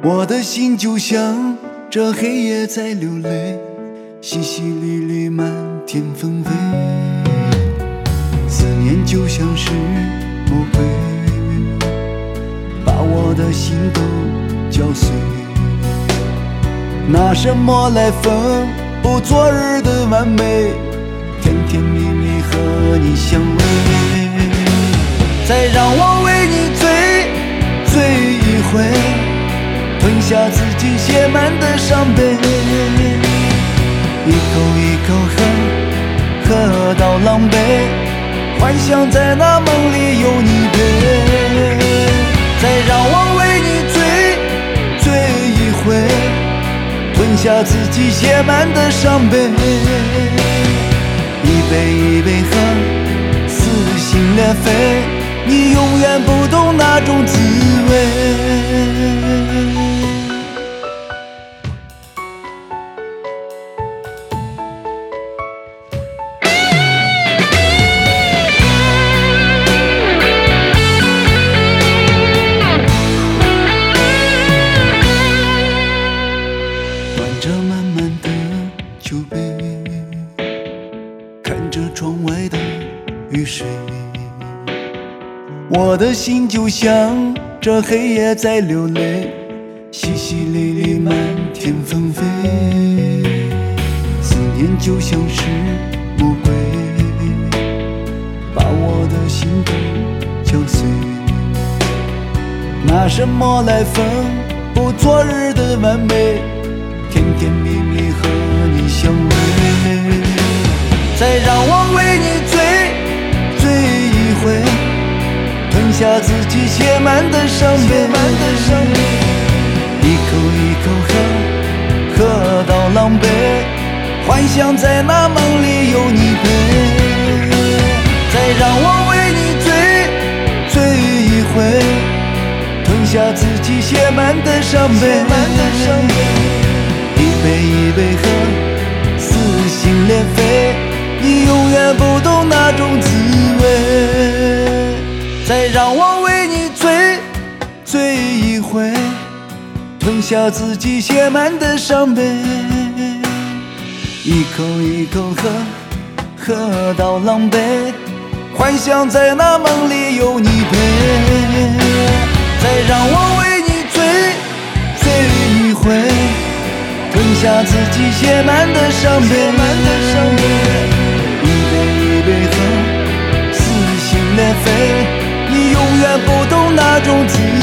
我的心就像这黑夜在流泪，淅淅沥沥满天纷飞，思念就像是魔鬼，把我的心都绞碎。拿什么来缝补昨日的完美？甜甜蜜蜜和你相偎，再让我为你醉一回，吞下自己写满的伤悲，一口一口喝到狼狈，幻想在那梦里有你陪，再让我为你醉一回，吞下自己写满的伤悲，一杯一杯喝，撕心裂肺，你永远不懂那种滋味。端着满满的酒杯，看着窗外的雨水，我的心就像这黑夜在流泪，淅淅沥沥满天纷飞，思念就像是魔鬼，把我的心都绞碎。拿什么来缝补昨日的完美？甜甜蜜蜜和你相偎，再让我为你醉一回，吞下自己写满的伤悲，一口一口喝到狼狈，幻想在那梦里有你陪，再让我为你醉一回，吞下自己写满的伤悲，一杯一杯喝，撕心裂肺，你永远不懂那种滋味，再让我为你醉一回，吞下自己写满的伤悲，一口一口喝到狼狈，幻想在那梦里有你陪，再让我为你醉一回，吞下自己写满的伤悲，一杯一杯喝，撕心裂肺，你永远不懂那种滋味。